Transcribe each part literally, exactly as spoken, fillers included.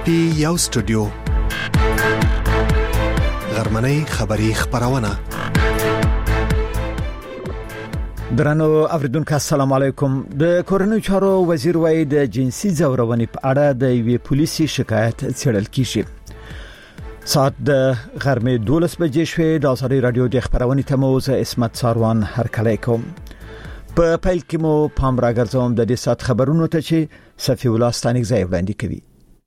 پی یو سټوډیو غرمنۍ خبری خبرونه. درنو اوریدونکو السلام علیکم. د کورنۍ چارو وزیر وایي د جنسي ځورونې په اړه د یوې پولیسي شکایت څېړل کیږي. ساعت د غرمې دولس بجې شوې. د ازادي رادیو د خبرونې تموز اسمت ساروان هرکلی کوم. په پیل کې مو پام راګرځوم د دې سات خبرونو ته چې صفی الله ستانیک ځای وړاندې کوي.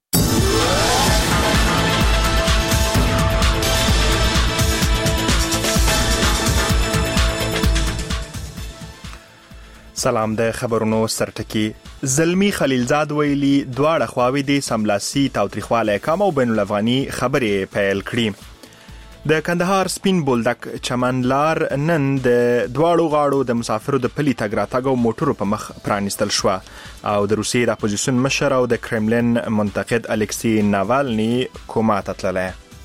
سلام. د خبرونو سرټکی. زلمی خلیلزاد ویلي دواړه خواوې د سملاسي تاوتریخواله کم او بین الافغاني خبرې پیل کړي. د کندهار سپین بولدک چمنلار نن د دواړو غاړو د مسافرو د پلي تګ راتګ او موټرو په مخ پرانیستل شو او د روسیې د اپوزیسیون مشر او د کرملین منتقد الکسی ناوالني کوما ته تللی.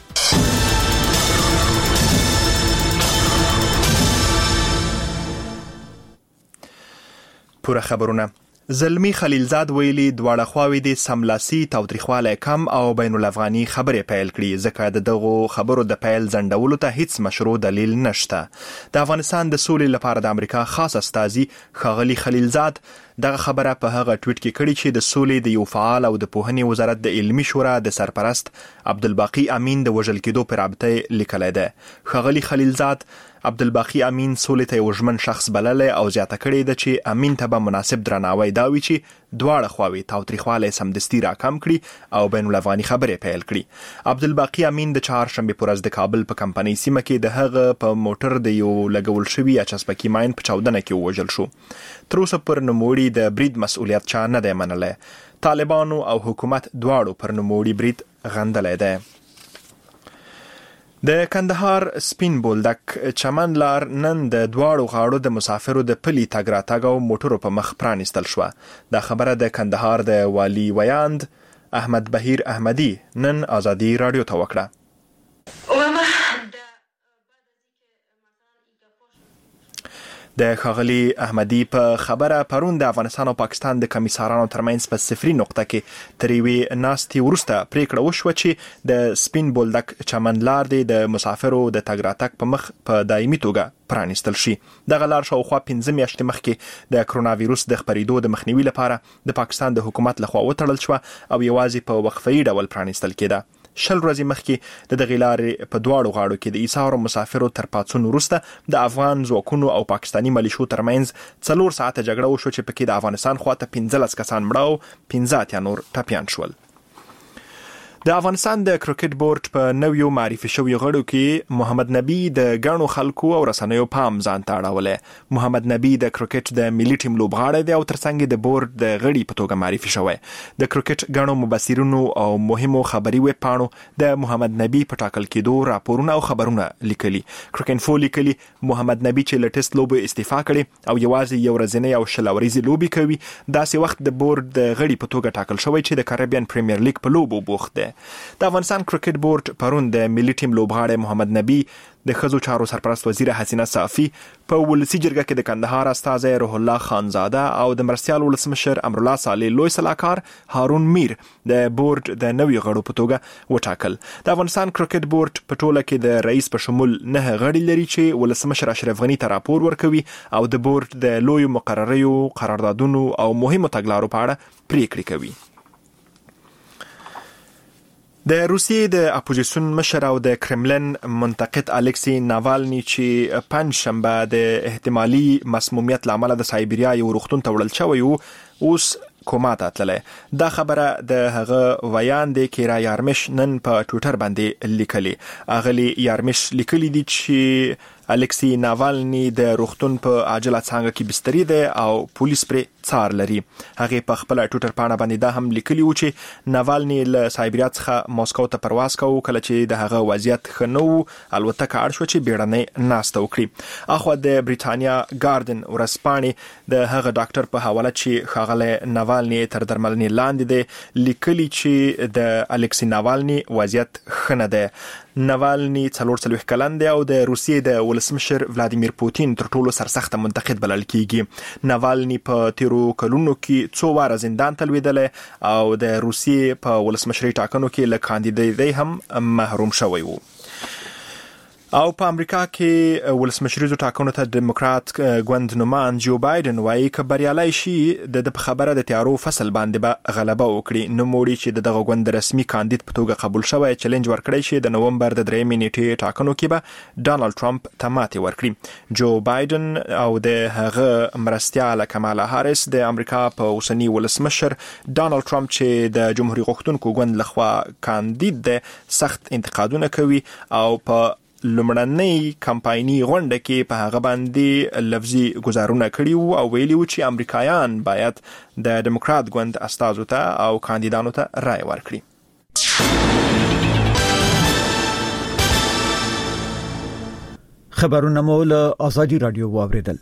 پوره خبرونه. زلمی خلیلزاد ویلي دواړه خواوې د سملاسي تاوتریخواله کم او بین الافغاني خبرې پیل کړي ځکه د دغو خبرو د پیل ځنډولو ته هیڅ مشروع دلیل نشته. د افغانستان د سولې لپاره د امریکا خاص استازي ښاغلي خلیلزاد دغه خبره په هغه ټویټ کې کړې چې د سولې د یو فعال او د پوهنې وزارت د علمي شورا د سرپرست عبدالباقی امین د وژل کېدو په رابطه لیکلی ده. ښاغلي خلیلزاد عبدالباقی امین سولې ته یو ژمن شخص بللی او زیاته کړې ده چې امین ته به مناسب درناوی دا وي چې دواړه خواوې تاوتریخواله سمدستي راکم کړي او بین الافغاني خبرې پیل کړي. عبدالباقی امین د چهارشنبې په ورځ د کابل په کمپنۍ سیمه کې د هغه په موټر د یو لګول شوي اچسپکي ماین په چاودنه کې ووژل شو. تر اوسه پر نوموړي د برید مسؤلیت چا نه دی منلی. طالبانو او حکومت دواړو پر نوموړي برید غندلی دی. د کندهار سپین بولدک چمنلار نن د دواړو غاړو د مسافرو د پلي تګ راتګ او موټرو په مخ پرانیستل شوه. دا خبره د کندهار د والی ویاند احمد بهیر احمدي نن ازادي رادیو ته وکړه. د ښاغلي احمدي په خبره پرون د افغانستان او پاکستان د کمیسارانو ترمنځ په صفري نقطه کې تر یوې ناستې وروسته پریکړه وشوه چې د سپین بولدک چمنلار دی د مسافرو د تګ راتګ په مخ په دایمي توګه پرانیستل شي. دغه لار شاوخوا پنځه میاشتې مخکې د کرونا ویروس د خپرېدو د مخنیوي لپاره د پاکستان د حکومت لخوا وتړل شوه او یوازې په وقفه‌یي ډول پرانیستل کېده. شل ورځې مخکې د دغې لارې په دواړو غاړو کې د ایثارو مسافرو تر پاڅون وروسته د افغان ځواکونو او پاکستاني ملیشو ترمنځ څلور ساعته جګړه وشوه چې پکې د افغانستان خواته پنځلس کسان مړه او پنځه اتیا نور ټپیان شول. د افغانستان د کرکټ بورډ په نویو معرفي شویو غړو کې محمد نبی د ګڼو خلکو او رسنیو پام ځان ته اړولی. محمد نبی د کرکټ د ملي ټیم لوبغاړی دی او ترڅنګ د بورډ د غړي په توګه معرفي شوی. د کرکټ ګڼو مبصرینو او مهمو خبري ویب پاڼو د محمد نبی په ټاکل کېدو راپورونه او خبرونه لیکلي. کرکټ انفو لیکلي محمد نبی چې له ټیسټ لوبو استعفا کړي او یوازې یو ورځنۍ او شل اوريزې لوبې کوي داسې وخت د بورډ د غړي په توګه ټاکل شوی چې د کریبین پریمیر لیګ په لوبو بوخت دی. د افغانستان کرکټ بورډ پرون د ملي ټیم لوبغاړی محمد نبی د ښځو چارو سرپرست وزیر حسینه صافي په ولسی جرګه کې د کندهار استازی روح الله خانزاده او د مرسیال ولسمشر امرالله صالح لوی سلاکار هارون میر د بورډ د نوي غړو په توګه وټاکل. د افغانستان کرکټ بورډ په ټوله کې د رئیس په شمول نه غړي لري چې ولسمشر اشرف غنی ته راپور ورکوي او د بورډ د لوی مقرریو قراردادونو او مهمو تګلارو په اړه پریکړې کوي. د روسیې د اپوزیسیون مشر او د کرملین منتقد الکسی ناوالني چې پنځ شنبه د احتمالي مسمومیت لامل د سایبریا یو روغتون ته وړل شوی و اوس کوما ته تللی. دا خبره د هغه ویاند کیرا یارمش نن په ټویټر باندې لیکلي. اغلی یارمش لیکلي دي چې الکسی ناوالني د روغتون په عاجله څانګه کې بستری دی او پولیس پرې څار لري. هغه په خپل ټویټر پاڼه باندې دا هم لیکلي و چې ناوالني له سایبریا څخه ماسکو ته پرواز کوي کله چې د هغه وضعیت ښه نه و الوتکه اړ شو چې بیړنۍ ناسته وکړي. اخو د بریټانیا ګاردن ورځپاڼې د هغه ډاکټر په حواله چې ښاغلی ناوالني تر درملنې لاندې دی لیکلي چې د الکسی ناوالني وضعیت ښه نه دی. نوالني څلور څلوېښت کلن دی او د روسیې د ولسمشر ولادیمیر پوتین تر ټولو سرسخت منتقد بلل کیږي. نوالني په تیرو کلونو کې څو واره زندان ته لوېدلی او د روسیې په ولسمشري ټاکنو کې له کاندیدۍ هم محروم شوی و. او په امریکا کې ولسمشریزو ټاکنو ته ډیموکرات ګوند نومان جو بایدن وايي چې بریالي شي د خبره د تیارو فصل باندې به غلبه وکړي. نو موړي چې دغه ګوند رسمي کاندید په توګه قبول شوی چیلنج ورکړی شي د نومبر د درېمې نیټې ټاکنو کې به ډانلډ ټرمپ ته ماتې ورکړي. جو بایدن او د هغه مرستیاله کمالا هاریس د امریکا په اوسنی ولسمشر ډانلډ ټرمپ چې د جمهوریت غوښتونکو ګوند لخوا کاندید دی سخت انتقادونه کوي او په لومړنۍ کمپایني غونډه کې په هغه باندې لفظي گزارونه کړي وو او ویلي وو چې امریکایان باید د ډیموکرات ګوند استازو ته او کاندیدانو ته رائے ورکړي. خبرونه مو له آزادي رادیو واوریدل.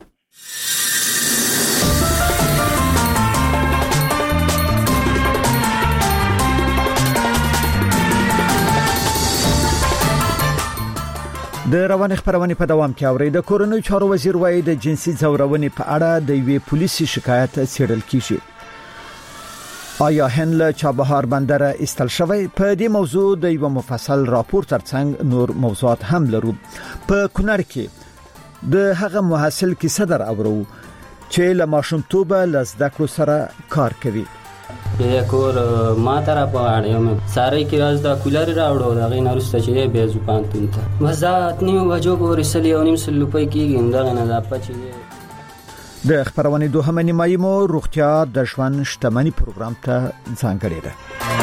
د روان خبرونه په دوام کې اوري. د کورونو چارو وزیر وايي د جنسي ځورونې په اړه د وی پولیسي شکایت څېړل کیږي. آیا هند له چابهار بندر استل شوی؟ په دې موضوع د یو مفصل راپور ترڅنګ نور موضوعات هم لرو. په کونړ کې د هغه محصل کیسه در اورو چې له ماشومتوبه له زده کړو سره کار کوي. د کور ما تر په اړه مې ساري کې راز د کولر راوړو دا غي نارسته چې به زوپان تونته مزات نیو وجو پورې سلی او نیم سل روپۍ کېږي دا نه دا پچې د خبرونه دوه نیمایي مو روغتیا د ژوند شتمنۍ پروګرام ته ځانګړی ده.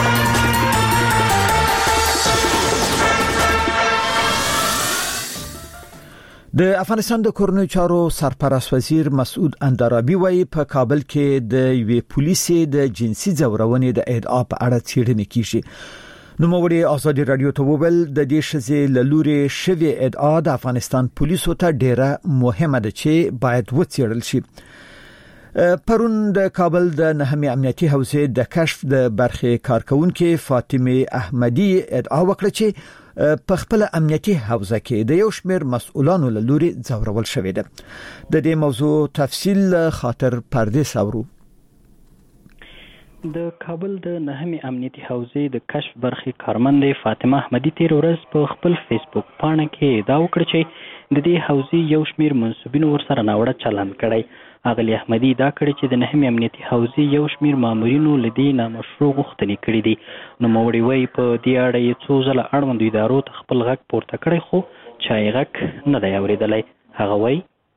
د افغانستان د کورنیو چارو سرپرست وزیر مسعود اندرابي وايي په کابل کې د وی پولیسي د جنسي ځورونې د ادعا په اړه څېړنه کیږي. نو موږ آزادي رادیو ته وویل د دې شزې لوري شوی ادعا د افغانستان پولیسو ته ډیره مهمه ده چې باید وڅېړل شي. پرون د کابل د نهمې امنیتي حوزې د کشف د برخې کارکونکو فاطمه احمدی ادعا وکړه چې په خپل امنیتي حوزه کې د یو شمېر مسؤلانو له لوري ځورول شوې ده. د دې موضوع تفصیل خاطر پردیس اورو. د کابل د نهمې امنیتي حوزې د کشف برخې کارمندې فاطمه احمدی تیر ورځ په خپل فیسبوک پاڼه کې دا وکړه چې د دې حوزې یو شمېر منسوبینو ورسره ناوړه چلند کړی. اغلی احمدی دا کړی چې د نهمې امنیتي حوزې یو شمېر مامورینو لدی نامشروع غوښتنې کړې دي. نو موړي وای په دې اړه یې څو ځله اړوند ادارو ته خپل غږ پورته کړی خو چا یې غږ نه دی اورېدلی. هغه وای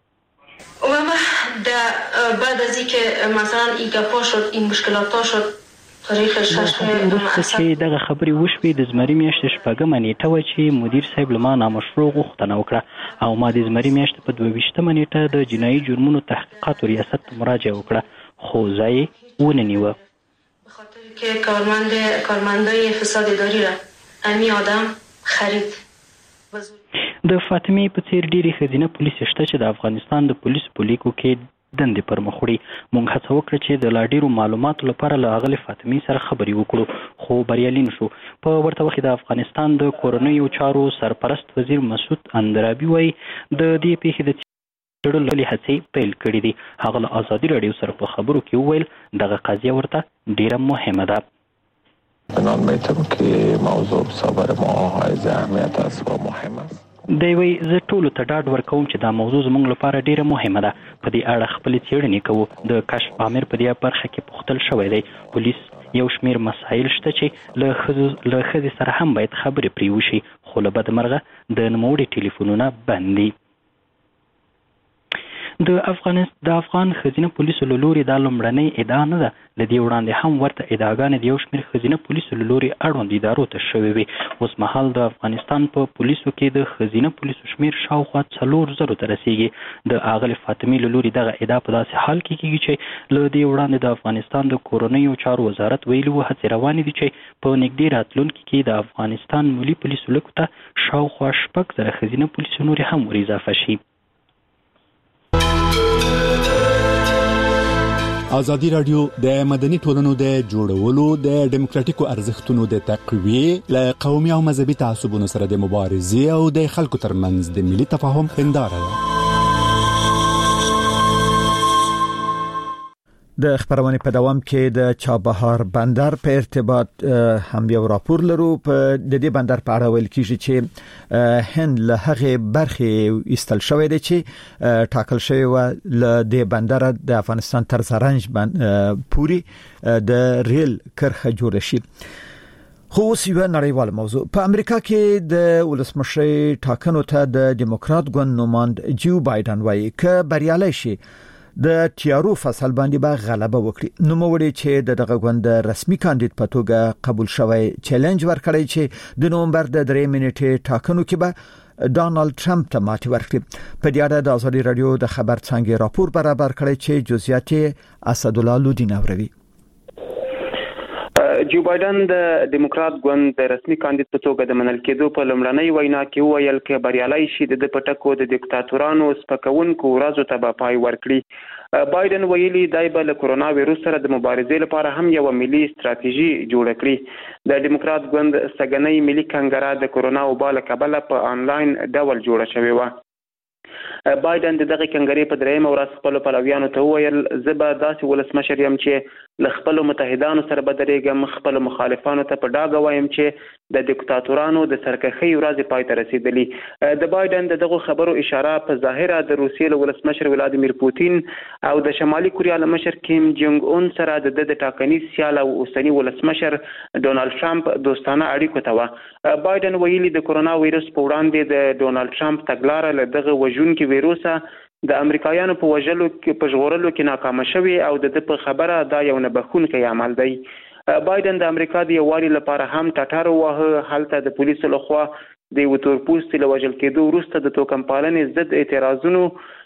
و در بعد از اینکه مثلا این گپا شد این مشکلات ها شد تاریخ شش چې دغه خبرې وشوې د زمري میاشتې شپږمه نیټه وه چې مدیر صاحب له ما نامشروع غوښتنه وکړه او ما د زمري میاشتې په دوه ویشتمه نیټه د جنایي جرمونو تحقیقاتو ریاست ته مراجعه وکړه خو ځای یې ونه نیوه. به خاطر که کارمند کارمندای فساد اداری را امی آدم خرید. د فاطمه په څیر ډیری ښځینه پولیس شته چې د افغانستان د پولیس په لیکو کې دندې پر مخ وړي. موږ هڅه وکړه چې د لا ډیرو معلوماتو لپاره له اغلې فاطمې سره خبرې وکړو خو بریالي نشو. په ورته وخت د افغانستان د کورنیو چارو سرپرست وزیر مسعود اندرابي وايي د دې پیښې د څېړلو هڅې پیل کړې دي. هغه له آزادي رادیو سره په خبرو کې وویل دغه قضیه ورته ډیره مهمه ده. من میتونم که موضوع صبر ما حائز اهمیت است و مهم است. دی وی زه ټولو ته ډاډ ورکوم چې دا موضوع زموږ لپاره ډیره مهمه ده. په دې اړه خپلې څېړنې کوو. د کشف امر په دې برخه کې پوښتل شوی دی. پولیس یو شمېر مسایل شته چې له ښځو له ښځې سره هم باید خبرې پرې وشي خو له بدمرغه د نوموړي ټلیفونونه بند دي. د افغانستان د افغان ښځینه پولیسو له لوري دا لومړنۍ ادعا نه ده. له دې وړاندې هم ورته ادعاګانې د یو شمېر ښځینه پولیسو له لوري اړوند ادارو ته شوې وې. اوس مهال د افغانستان په پولیسو کې د ښځینه پولیسو شمېر شاوخوا څلور زرو ته رسیږي. د اغلې فاطمې له لوري دغه ادعا په داسې حال کې کېږي چې له دې وړاندې د افغانستان د کورنیو چارو وزارت ویلي وو هڅې روانې دي چې په نږدې راتلونکي کې د افغانستان ملي پولیسو لیکو ته شاوخوا شپږ زره ښځینه پولیسو نورې هم ور اضافه شي. ازادي رادیو د مدني ټولنو د جوړولو د ډیموکراتیکو ارزښتونو د تقویې له قومي او مذهبي تعصبونو سره د مبارزې او د خلکو ترمنځ د ملي تفاهم هنداره ده. د خبرونه په دوام کې د چابهار بندر په ارتباط هم یو راپور لرو. په د دې بندر په اړه ویل کیږي چې هند له هغه برخې استل شوې ده چې ټاکل شوی و ل د بندر د افغانستان تر زرنج پوری د ریل کرخه جوړ شي. خو اوس یو نړیوال موضوع. په امریکا کې د ولسمشر ټاکنو ته د دیموکرات ګوند نوماند جو بایدن وایي ک بریالي شي د تیارو فصل باندې به غلبه وکړي. نو موړي چې د دغه غوند رسمي کاندید په توګه قبول شوی چیلنج ورکړی چې د نومبر د درې منټې ټاکنو کې به ډانلډ ټرمپ ته ماتې ورکړي. په دې اړه د ازادي رادیو د خبر څنګه راپور برابر کړی چې جزئیات اسدالله لودین اوروي. جو بایدن د دیموکرات ګوند د رسمي کاندید په توګه د منل کېدو په لومړنۍ وینا کې وویل چې بریالي شي د پټکو د دیکتاتورانو سپکونکو ورځو ته به پای ورکړي. بایدن ویلي دی به له کرونا وایروس سره د مبارزې لپاره هم یو ملي ستراتیژي جوړ کړي. د دیموکرات ګوند سګنۍ ملي کنګره د کرونا وبا له کبله په انلاین ډول جوړه شوې و. بایدن د دغه کنګرې په درېیم ورځ خپل پلویانو ته وویل زه به داسې ولسمشر یم چې له خپل متحدانو سره به درېږم. خپل مخالفانو ته په ډاګه وایم چې د دیکتاتورانو د سرکښۍ ورځې پای ته رسیدلي. د بایدن دغه خبرو اشاره په ظاهره د روسیې له ولسمشر ولادیمیر پوتین او د شمالي کوریا له مشر کیم جونګ اون سره د د ټاکنیز سیال او اوسنی ولسمشر ډونالډ ټرمپ دوستانه اړیکو ته و. بایدن ویلي د کرونا وایروس په وړاندې د ډونالډ ټرمپ تګلاره له دغه وژونکي ویروسه د امریکایانو په وژلو کې په ژغورلو کې ناکام شوی او د په خبره دا یو نه بخښونکی عمل دی. بایدن د امریکا د یووالي لپاره هم ټټر وه. هلته د پولیسو لخوا د یو تورپوستي له وژل کېدو وروسته د توکم پالنې ضد اعتراضونو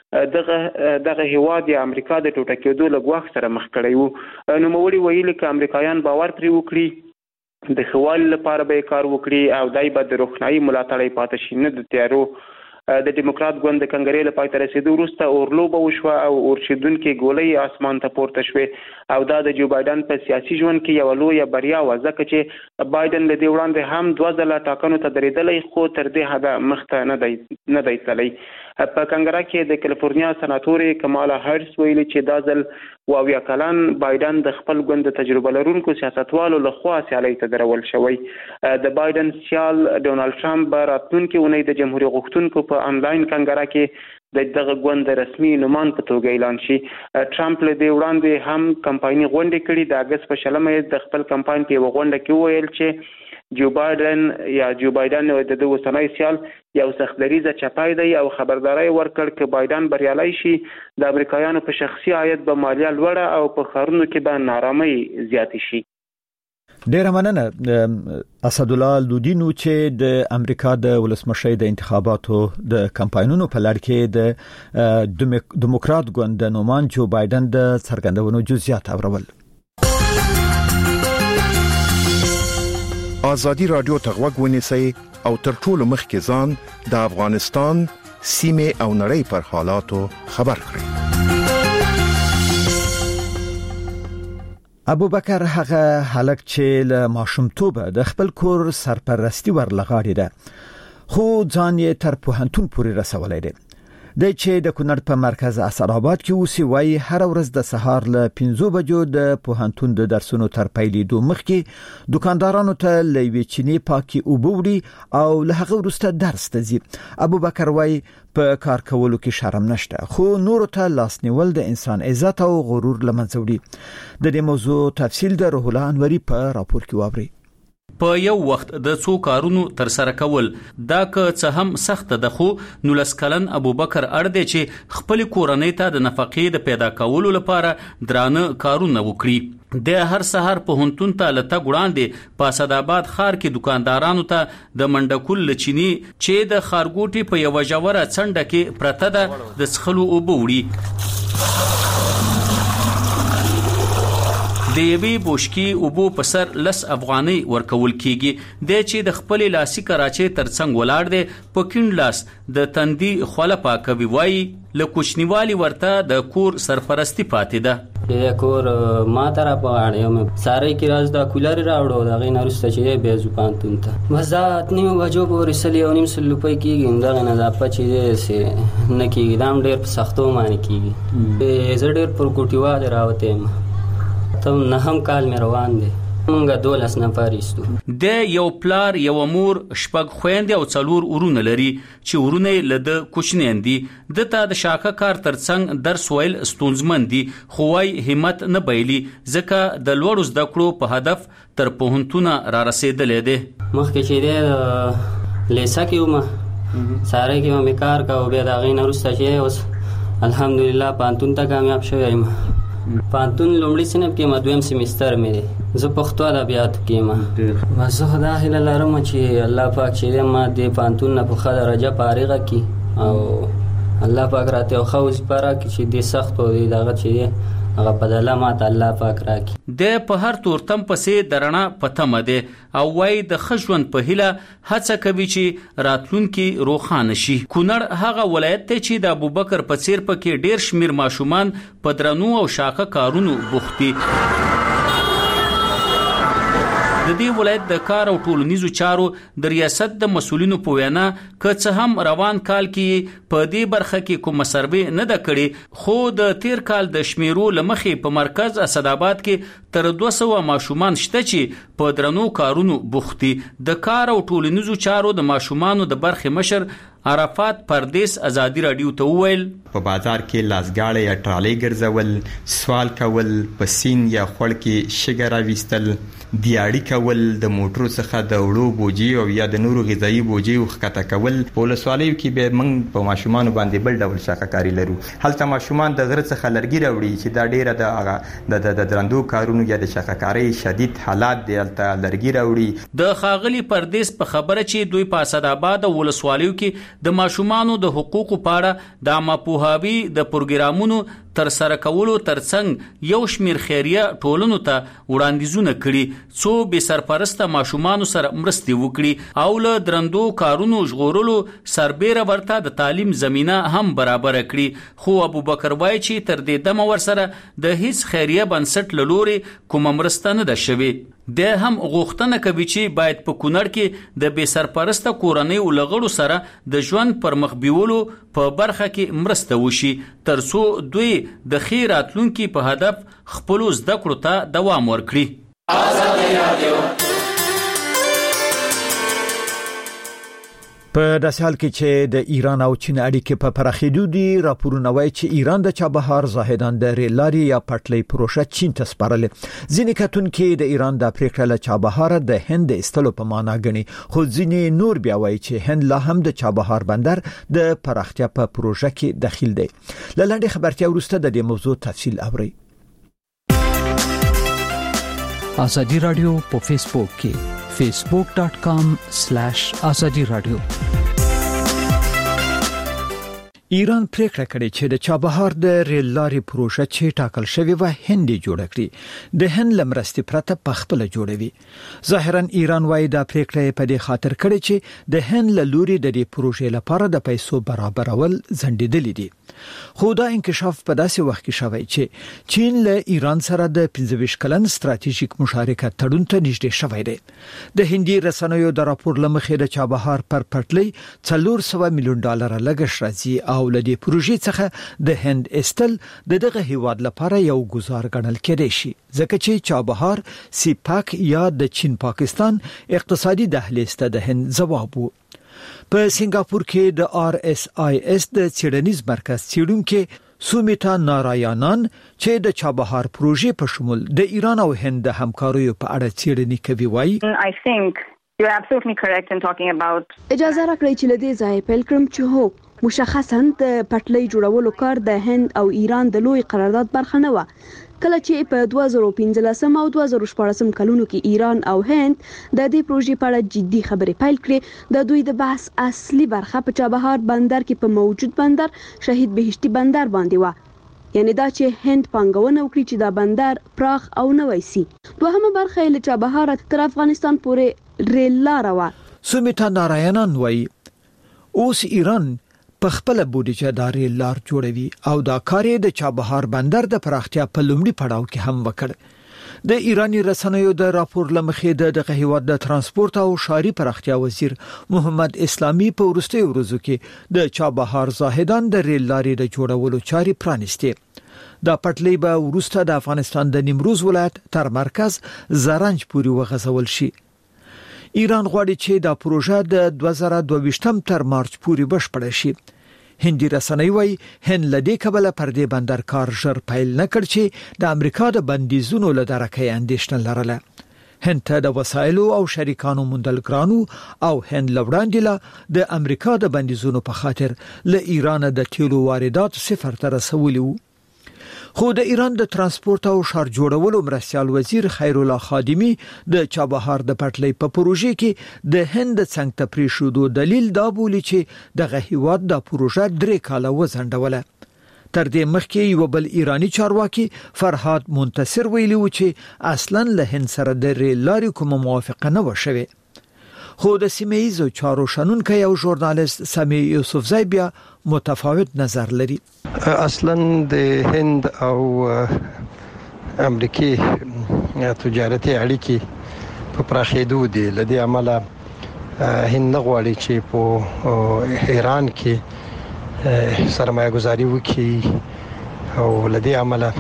دغه دغه هیواد د امریکا د ټوټه کېدو له ګواښ سره مخ کړی و. نوموړي ویلي چې امریکایان باور پرې وکړي د ښوالي لپاره به کار وکړي او دای به د روښنايي ملاتړ پاتې شي نه د تیارو. د دیموکرات ګوند د کنګرې له پای ته رسیدو وروسته اورلوبه وشوه او اورشیدونکې ګولۍ اسمان ته پورته شوې او دا د جو بایدن په سیاسي ژوند کې یو لویه بریا وه ځکه چې بایدن له دې وړاندې هم دوه ځله ټاکنو ته درېدلی خو تر دې حده مخته نه دی نه دی تللی. په کنګره کې د کالیفورنیا سناتورې کمالا هریس ویلي چې دا ځل واویا کلن بایدن د خپل ګوند د تجربه لرونکو سیاستوالو لخوا سیالۍ ته درول شوی. د بایدن سیال ډونالډ ټرمپ به راتلونکې اونۍ د جمهوریت غوښتونکو په انلاین کنګره کې د دغه ګوند رسمي نومان په توګه اعلان شي. ټرمپ له دې وړاندې هم کمپایني غونډې کړي. د اګست په شلمه د خپل کمپاین په یوه غونډه کې وویل چې جو بایدن یا جو بایدن د د اوسنی سیال یو سختدریزه چپای دی او خبرداري ورکړ چې بایدن بریالي شي د امریکایانو په شخصي عاید به مالیه لوړه او په ښارونو کې به نارامۍ زیاتې شي. ډیر مننه اسدالله لودینو چې د امریکا د ولسمشر د انتخاباتو د کمپاینونو په لړ کې د دیموکرات ګوند نومان جو بایدن د څرګندونو جزئیات اورول. ازادي رادیو ته غوږ ونیسئ او تر ټولو مخکې ځان د افغانستان سیمه او نړۍ پر حالاتو خبر کړئ. ابوبکر هغه هلک چې له ماشومتوبه د خپل کور سرپرستی ورلغاړي ده خو ځان یې تر پوهنتون پورې رسولای دی. د چې د کونړ په مرکز اسداباد کې اوسي وای هر ورځ د سهار له پنځه بجو د پوهنتون د درسونو تر پیلېدو مخکې دکاندارانو ته لوي چینی پاکي وبوري او له هغه وروسته درس ته ځي. ابوبکر وای په کار کولو کې شرم نشته خو نور ته لاس نیول د انسان عزت او غرور لمنځه وړي. د دې موضوع تفصیل د روح الله انوري په راپور کې واوري. په یو وخت د څو کارونو تر سره کول دا که څه هم سخت ده خو نولس کلن ابوبکر اړ دی چې خپل کورنۍ ته د نفقې د پیدا کولو لپاره درانه کارونه وکړي. د هر سحر په هونتون ته لته ګړاندې په اسداباد ښار کې دکاندارانو ته د منډکول لچینی چې د خارګوټي په یو جوړه څنډه کې پرته ده د څخلو او بوړي د یوې بوشکی اوبو په سر لس افغانۍ ورکول کیږي. د چې د خپل لاسي کراچۍ ترڅنګ ولاړ دی په کیڼ لاس د تندي خوله پاکوي وایي له کوچنیوالي ورته د کور سرپرستی پاتې ده. د کور ما تر په اړه مې ساري کې راز د کولر راوړو د غي نرسته چې به زوپان تونته مزات نیو وجو پورې سلی او نیم سل روپۍ کېږي دا نه دا پچې سه نه کېږي دام ډېر په سختو باندې کېږي زه ډېر پر کوټیوا راوته ته نه هم کال مې روان دي مونږه دولس نفر ایستو. د یو پلار یو مور شپږ خويندې او څلور ورونه لري چې ورونه له د کوچنین دي. د تا د شاکه کار ترڅنګ درس ویل ستونزمن دي خو وايي همت نه بایلي ځکه د لوړو زده کړو په هدف تر پوهنتونه را رسیدلې دي. مخکې چې د لیسا کې ومه ساره کې مې کار کاوه بیا د غین وروسته چې اوس الحمدلله پانتون ته کامیاب شوی یم. پانتون لومړی صنف کې مدویم سیمستر مې دی زه پښتو ادبیات کې ما بس زه خدا هیله لرم چې الله پاک چې ما دې پانتون نه په ښه درجه فارغه کړي او الله پاک راته یو ښه وظیفه راکړي چې دې سخت و دې دغه چې هغه بدله ماته الله پاک راکړي. د په هر تورتم پسې د رڼا په تمه دی او وایي د ښه ژوند په هیله هڅه کوي چې راتلونکي روښانه شي. کونړ هغه ولایت دی چې د ابوبکر په څیر پکې ډېر شمیر ماشومان په درنو او شاخه کارونو بوخت دي. د دې ولایت د کار او ټولنیزو چارو د ریاست د مسولینو په وینا که څه هم روان کال کې په دې برخه کې کوم سروې نه ده کړې خو د تیر کال د شمیرو لمخې په مرکز اسداباد کې تر دوه سوه ماشومان شته چې په درنو کارونو بوخت دي. د کار او ټولنیزو چارو د ماشومانو د برخې مشر عرفات پردیس ازادي رادیو ته وویل په بازار کې لاسګاړې یا ټرالۍ ګرځول سوال کول په سین یا خړ کې شګه راويستل دیاړي کول د موټرو څخه د وړو بوجي او یا د نورو غذایی بوجي وخته کول په لسوالۍ کې به موږ په ماشومان باندې بل ډول شاکاري لرو. هلته ماشومان د غره څخه لرګي راوړي چې دا ډیره د هغه د درندو کارونو یا د شاکاري شدید حالات دی هلته لرګي راوړي. د خاغلی پردیس په خبره چې دوی په اسداباد او ولسوالیو کې د ماشومانو د حقوقو په اړه د عامه پوهاوي د پروګرامونو تر سره کولو ترڅنګ یو شمیر خیریه ټولنو ته وړاندیزونه کړي څو به سرپرسته ماشومانو سره مرستې وکړي او له درندو کارونو ژغورلو سربېره ورته د تعلیم زمينه هم برابر کړي. خو ابوبکر وایي چې تر دې دمه ورسره د هیڅ خیریه بنسټ لوري کوم مرسته نه ده شوې. د هم غوښتنه کوي چې باید په کونړ کې د بې سرپرسته کورنۍ ولغړو سره د ژوند پر مخ بیولو په برخه کې مرسته وشي ترڅو دوی د خیر راتلونکي په هدف خپل زده کړو ته دوام ورکړي. آزادي رادیو په داسې حال کې چې د ایران او چین اړیکې په پراخېدو دي راپورونه وايي چې ایران د چابهار زاهدان د ریل لارې یا پټلۍ پروژه چین ته سپارلې. ځینې کتونکو د ایران د پریکړه له چابهار د هند استلو په معنا غني خو ځینې نور بیا وايي چې هند لا هم د چابهار بندر د پراختیا په پروژه کې دخیل دی. لاندې خبرتیا ورسته د دې موضوع تفصیل اوري. آزادی رادیو په فیسبوک کې facebook dot com slash azadi radio. ایران پریکړه کړې چې د چابهار د ریل لارې پروژه چې ټاکل شوی و هند جوړ کړي د هند لمرستي پرته پخپل جوړوي. ظاهرا ایران وايي دا پریکړه په دې خاطر کړې چې د هند له لوري د دې پروژې لپاره د پیسو برابرول ځنډېدل دي. خو دا انکشاف په داسې وخت کې شوی چې چین له ایران سره د پنځه ویشت کلن ستراتیژیک مشارکت تړون ته نږدې شوی دی. د هندي رسنیو د راپور لمخې د چابهار پر پټلۍ څلور سوه میلیون ډالر لګښت راځي او له دې پروژې څخه د هند استل د دغه هیواد لپاره یو گزار ګڼل کېدای شي ځکه چې چابهار سیپاک یا د چین پاکستان اقتصادي دهلیز ته د هند ځواب وو. په سنگاپور کې د آر اس آی اس د څېړنیز مرکز څېړونکو سومیتا نارایانان چې د چابهار پروژې په شمول د ایران او هند د همکاریو په اړه څېړنې کوي وایي I think you're absolutely correct in talking about اجازه راکړئ چې لدې ځای پیل کړم چې هو مشخصاً د پټلۍ جوړولو کار د هند او ایران د لوی قرارداد برخه نه و. کله چې په دوه زره پنځلس او دوه زره شپږ کلونو کې ایران او هند د دې پروژې په اړه جدي خبرې پیل کړې د دوی د بحث اصلي برخه په چابهار بندر کې په موجود بندر شهید بهشتي بندر باندې و. یعنی دا چې هند پانګونه وکړي چې دا بندر پراخ او نوی سي. دوهمه برخه له چابهار تر افغانستان پورې ریل لار و. سومیتا نارایانان وایي اوس ایران په خپل بودیجه داري لار جوړوي او دا کار د چابهار بندر د پراختیا په لومړي پړاو کې هم وکړ. د ایرانی رسنیو د راپور لمخې د دغه هیواد د ترانسپورت او ښاري پراختیا وزیر محمد اسلامي په وروستي ورځو کې د چابهار زاهدان د ریل لارې د جوړولو چاري پرانیستې. دا پټلۍ به وروسته د افغانستان د نیمروز ولایت تر مرکز زرنج پورې وغځول شي. ایران غواړي چې دا پروژه د دوه زره دوه ویشتم تر مارچ پورې بشپړه شي. هندي رسنۍ وایي هند لدې کبله پر دې بندر کار ژر پیل نکړ چې د امریکا د بندیزونو له درکې اندېښنه لرله. هند ته د وسایلو او شریکانو موندل ګرانو او هند لوړاندې له د امریکا د بندیزونو په خاطر له ایران د تیلو واردات صفر ته رسولي وو. خو د ایران د ترانسپورت او ښار جوړولو مرستیال وزیر خیر الله خادمی د چابهار د پټلۍ په پروژې کې د هند څنګه ته پریښودو دلیل دا بولی چې دغه هیواد د پروژه درې کاله وځنډوله. تر دې مخکې یو بل ایرانی چارواکي فرهاد منتصر ویلي و چې اصلا له هند سره د ریل لارې کومه موافقه نه و شوې. خو د سیمه‌ایزو چارو شنونکی او ژورنالیست سمیع یوسفزی بیا متفاوت نظر لري. اصلا د هند او امریکای تجارتي اړیکې په پراخېدو دي. لدې عمله هند نه غواړي چې په ایران کې سرمایه گذاري وکړي او لدې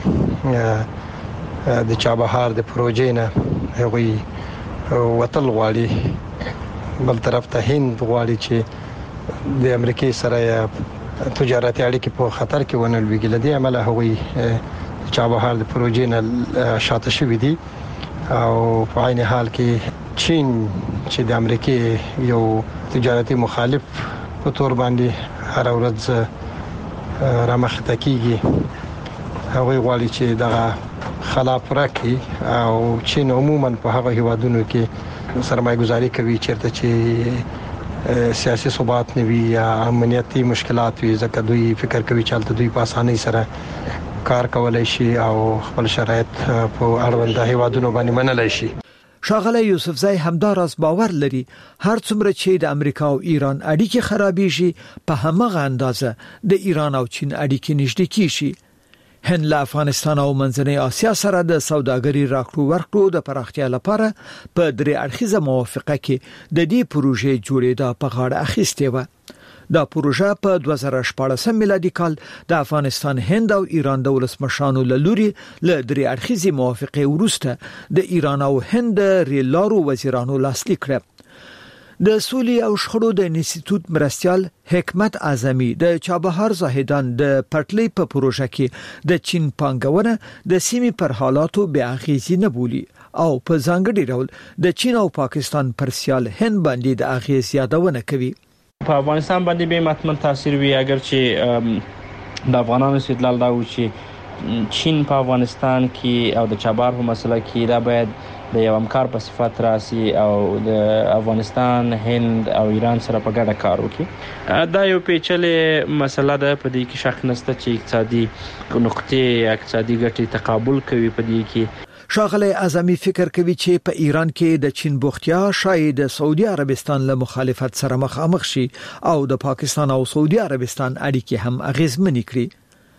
عمله د چابهار د پروژې نه هغوی وتل غواړي. بل طرف ته هند غواړي چې د امریکای سره تجارتي اړیکې په خطر کې ونه لويږي. لدې عمله هغوی چابهار د پروژې نه شاته شوي دي او په عین حال کې چین چې د امریکای یو تجارتي مخالف په تور باندې هر ورځ رامخته کیږي هغوی غواړي چې دغه خلاف راکړي او چین عموما په هغه هیوادونو کې سرمایه گذاری کوي چیرته چې سیاسي ثبات نه وي یا امنیتي مشکلات وي ځکه دوی فکر کوي چې هلته دوی په اسانۍ سره کار کولای شي او خپل شرایط په اړوند هیوادونو باندې منلای شي. ښاغلی یوسفزی همداراز باور لري هر څومره چې د امریکا او ایران اړیکې خرابېږي په همغه اندازه د ایران او چین اړیکې نږدې کیږي. هند له افغانستان او منځنۍ اسیا سره د سوداګرۍ راکړو ورکړو د پراختیا لپاره په درې اړخیزه موافقه کې د دې پروژې جوړېدا په غاړه اخیستې و. دا پروژه په دوه زره شپاړسم میلادي کال د افغانستان هند او ایران د ولسمشرانو له لوري له درې اړخیزې موافقې وروسته د ایران او هند ریل لارو وزیرانو لاسلیک کړه. د سولې او شخړو د انسټیټیوټ مرستیال حکمت اعظمي د چابهار زاهدان د پټلۍ په پروژه کې د چین پانګونه د سیمې پر حالاتو بې اغیزې نه بولي او په ځانګړي ډول د چین او پاکستان پر سیال هند باندې د اغیز یادونه کوي. په افغانستان باندې به متمن تاثیر وي اگر چې د افغانانو استدلال دا و چې چین په افغانستان کې او د چابهار په مسله کې دا باید د یو همکار په صفت راسي او د افغانستان هند او ایران سره په ګډه کار وکړي. دا یو پیچلې مسله ده په دې کې شک نشته چې اقتصادي نقطې اقتصادي ګټې تقابل کوي په دې کې. ښاغلی اعظمي فکر کوي چې په ایران کې د چین بوختیا شاید د سعودي عربستان له مخالفت سره مخامخ شي او د پاکستان او سعودي عربستان اړیکې هم اغیزمنې کړي.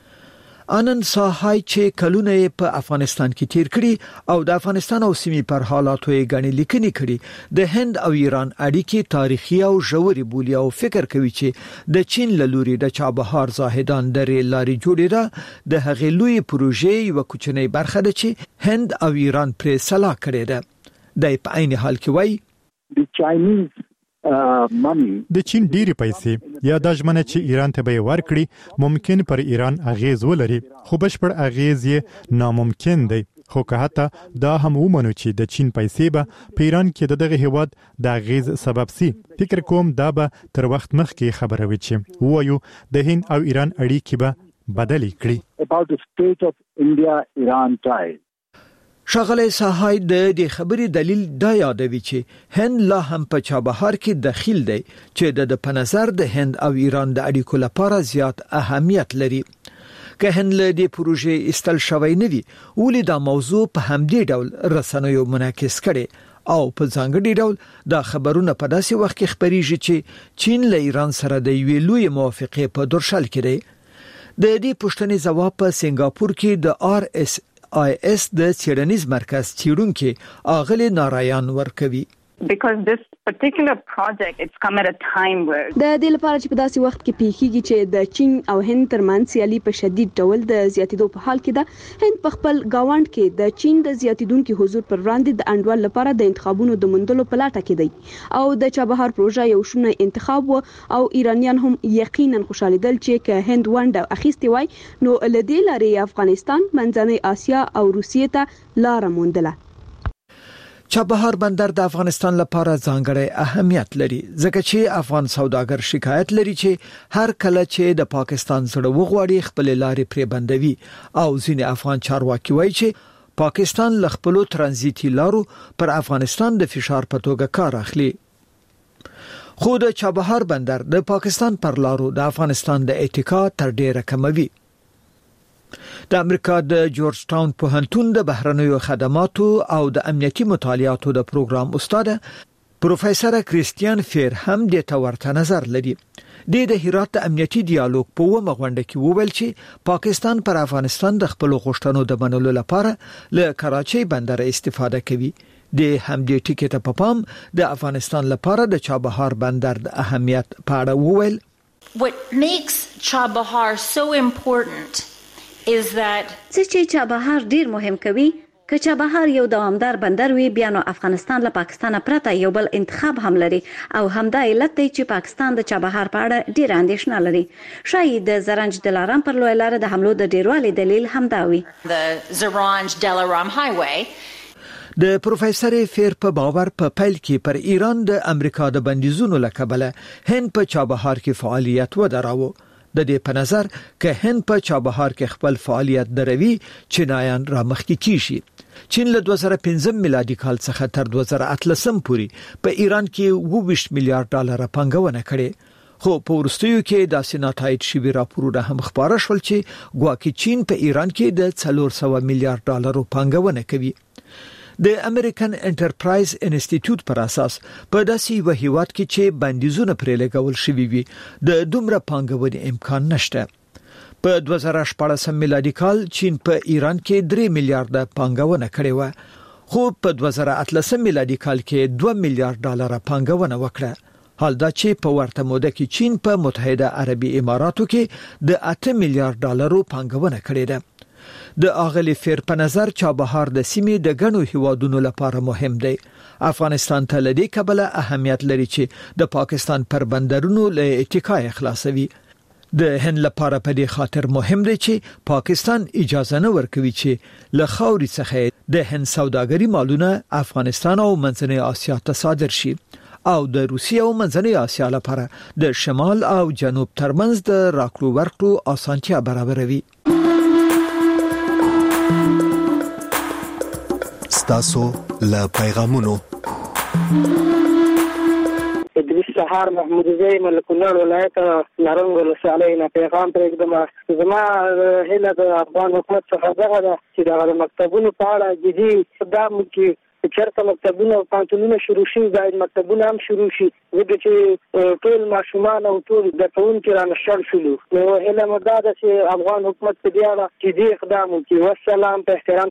آنند ساهای چې کلونه په افغانستان کې تیر کړي او د افغانستان او سیمې پر حالاتو یې غني لیکنې کړي د هند او ایران اړیکې تاریخي او ژورې بولي او فکر کوي چې د چین له لوري د چابهار زاهدان د ریل لارې جوړېدا د هغې لوی پروژې یو کوچنی برخه ده چې هند او ایران پرې صلاح کړې ده. د په عین حال کې وایي د چاینیز د چین ډېری پیسې یا د ژمنه چې ایران ته به ورکړي ممکن پر ایران اغیز ولري خو بشپړ اغیز یې ناممکن دی. خو که حتی دا هم ومنو چې د چین پیسې به په ایران کې د دغه هیواد د اغیز سبب سي فکر کوم دا به تر وخت مخکې خبره وي چې وایو د هند او ایران اړیکې به بدلې کړي. about the state of India Iran ties. ښاغلی ساهای د دې خبرې دلیل دا یادوي چې هند لا هم په چابهار کې دخیل دی چې د په نظر د هند او ایران د اړیکو لپاره زیات اهمیت لري. که هند له دې پروژې استل شوی نه وي ولې دا موضوع په همدې ډول رسنیو منعکس کړي او په ځانګړي ډول دا خبرونه په داسې وخت کې خبريږي چې چین له ایران سره د یوې لوی موافقې په درشل کې دی. د دې پوښتنې ځواب په سنگاپور کې د آر اس آی اس د څېړنیز مرکز څېړونکو اغلی نارایان ورکوي. Because this particular project it's come at a time where د دې لپاره چې په داسې وخت کې پیښیږي چې د چین او هند ترمنځ سیالي په شدید ډول د زیاتیدو په حال کې ده. هند په خپل گاوند کې د چین د زیاتیدونکو حضور پر وړاندې د انډول لپاره د انتخابونو د مندلو په لټه کې دی او د چابهار پروژه یو شونه انتخاب و او ایرانیان هم یقینا خوشاله دل چې که هند ونډه اخیستي وای نو لدې لارې افغانستان منځنۍ اسیا او روسیې ته لار موندله. چابهار بندر د افغانستان لپاره ځانګړی اهمیت لري ځکه چې افغان سوداګر شکایت لري چې هر کله چې د پاکستان زړه وغواړي خپل لارې پرې بندوي او ځینې افغان چارواکي وایي چې پاکستان ل خپل ترانزیتي لارو پر افغانستان د فشار په توګه کار اخلي. خو د چابهار بندر د پاکستان پر لارو د افغانستان د اتکا تر ډیره کموي. د امریکا د جورج ټاون پوهنتون د بهرنیو خدماتو او د امنیتي مطالعاتو د پروګرام استاد پروفیسور کریستیان فیر هم د تورته نظر لري. د د هرات د امنیتي ډیالوګ په ومه غونډه کې وویل چې پاکستان پر افغانستان د خپل غوښتنو د منلو لپاره له کراچۍ بندر استفاده کوي. د همدې ټکي ته په پام د افغانستان لپاره د چابهار بندر د اهمیت په اړه وویل. What makes Chabahar so important is that چې چابهار ډیر مهم کوي که چابهار یو دوامدار بندر وي بیا نو افغانستان له پاکستان پرته یو بل انتخاب هم لري او همدا علت دی چې پاکستان د چابهار په اړه ډیر اندېښنه لري. شاید د زرنج دلارام پر لوی لار د حملو د ډیروالي دلیل همدا وي. The Zaranj Delaram Highway د پروفیسور فیر په باور په پیل کې پر ایران د امریکا د بندیزونو لکبله هند په چابهار کې فعالیت ودراوه. د دې په نظر که هند په چابهار کې خپل فعالیت دروي چینایان را مخکې کیږي. چین له دوه زره پنځم میلادي کال څخه تر دوه زره اتلسم پورې په ایران کې اووه ویشت میلیارډ ډالر پانګونه کړې. خو په ورستیو کې د سیناتایټ شوی راپورونه هم خبره شول چې ګواکې چین په ایران کې د څلور سوه میلیارډ ډالر پانګونه کوي. د امریکن انټرپرایز انسټیټیوټ پر اساس په داسې یو هیواد کې چې بندیزونه پرې لګول شوي وي د دومره پانګونې امکان نشته. په دوه زره شپاړسم میلادي کال چین په ایران کې درې میلیارډ پانګونه کړې و خو په دوه زره اتلسم میلادي کال کې دوه میلیارډ ډالر پانګونه وکړه. حال دا چې په ورته موده کې چین په متحده عربي اماراتو کې د اته میلیارډ ډالر پانګونه کړې ده. د اغلی فیر په نظر چابهار د سیمې د غنو هیوادونو لپاره مهم دی. افغانستان ته لدی کبله اهمیت لري چې د پاکستان پر بندرونو له اتکای خلاصوي. د هند لپاره په دې خاطر مهم دی چې پاکستان اجازه نه ورکوي چې له خاوري څخه د هند سوداګري مالونه افغانستان او منځنۍ اسیا ته صادر شي او د روسیې او منځنۍ اسیا لپاره د شمال او جنوب ترمنځ د راکړو ورکړو اسانتیا برابروي. ستاسو له پیغامونو ادریس سهار محمود زئی ملکونړ ولایت نارنګ ولسوالۍ نه پیغام پرېږدم. زما هیله د افغان حکومت څخه دغه ده چې د مکتبونو په اړه جدي اقدام وکړي. چېرته مکتبونه او پوهنتونونه شروع شي باید مکتبونه هم شروع شي ځکه چې ټول ماشومان او ټول زده کوونکي رانشړ شولو. نو هیله مو دا ده چې افغان حکومت په دې اړه جدي اقدام وکړي. والسلام په احترام.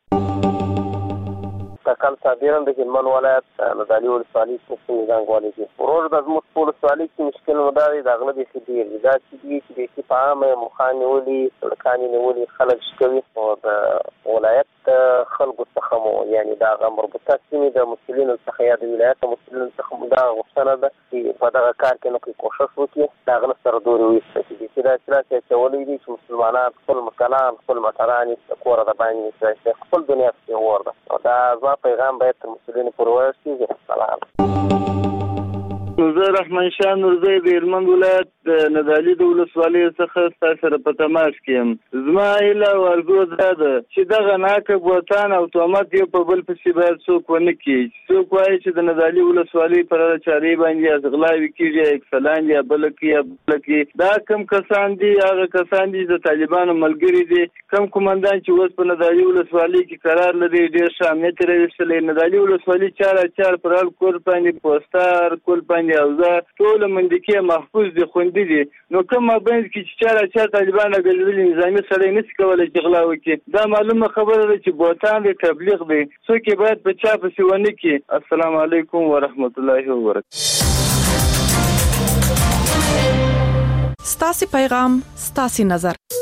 کال صابران د هلمند ولایت مدالي ولسوالۍ څخه زنګوالي دي. ورور د زموږ په ولسوالۍ کې مشکل مدا دی د غلبې خدي دا چې دي چې په عامه مخانه ولي سړکانې ولي خلک شکوي او د ولایت خلکو څخه مو یعنی دا مربوطه سیمې د مسؤلینو څخه یا د ولایت مسؤلینو څخه دا غوښتنه ده چې په دغه کار کې نو کوشش وکړي دا غل سره دوی وایي چې دا چې چې ولې دي چې مسلمانان خپل مکانان خپل مټران کور د باندې چې خپل دنیا کې ورده دا پیغام باید مسؤلین پر ورسیږي. سلام. نوزر رحمان شاه نورزی د هلمند ولایت د د ندالي د ولسوالۍ څخه ستاسو سره په تماس کې یم. زما ایله ورګو دا ده چې دغه ناکه بوتان او تهمت یو په بل پسې باید څوک ونه کړي. څوک وایي چې د ندالي ولسوالۍ پر چارې باندې غلاوې کېږي، اکسلان یا بل کې یا بل کې. دا کم کسان دي، هغه کسان دي د طالبانو ملګري دي. کم کومندان چې اوس په ندالي ولسوالۍ کې قرار لري ډېر ښه امنیت یې راوستلی. ندالي ولسوالۍ چار چار پر کور باندې پوسټر کول باندې اوزه ټول منډکې محفوظ دي، خوندي دي. نو کوم مابین کې چې چار چار طالبان غلبلي نظامی سره نشي کولای چې غلا وکړي. دا معلومه خبره ده چې بوتان دی، تبلیغ دی. څوک باید په چا پسې ونه کړي. السلام علیکم ورحمت الله وبرکاته. ستاسو پیغام ستاسو نظر.